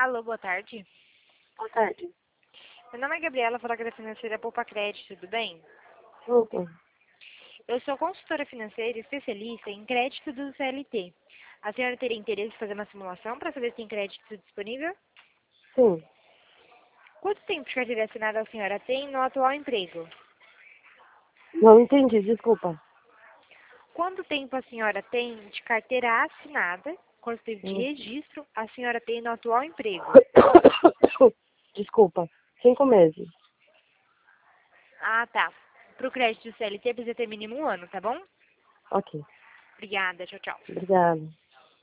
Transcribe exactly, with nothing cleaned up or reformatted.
Alô, boa tarde. Boa tarde. Meu nome é Gabriela, falo da financeira Poupa Crédito, tudo bem? Tudo. Eu sou consultora financeira e especialista em crédito do C L T. A senhora teria interesse em fazer uma simulação para saber se tem crédito disponível? Sim. Quanto tempo de carteira assinada a senhora tem no atual emprego? Não entendi, desculpa. Quanto tempo a senhora tem de carteira assinada, quanto tempo de Hum. registro a senhora tem no atual emprego? Desculpa. Cinco meses. Ah, tá. Para o crédito do C L T precisa ter mínimo um ano, tá bom? Ok. Obrigada, tchau, tchau. Obrigada.